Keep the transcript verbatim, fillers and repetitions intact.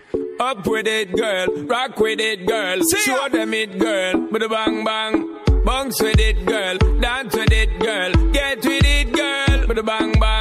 Up with it, girl. Rock with it, girl. See Show ya. Them it, girl. With a bang bang. Bounce with it, girl. Dance with it, girl. Get with it, girl. With a bang bang.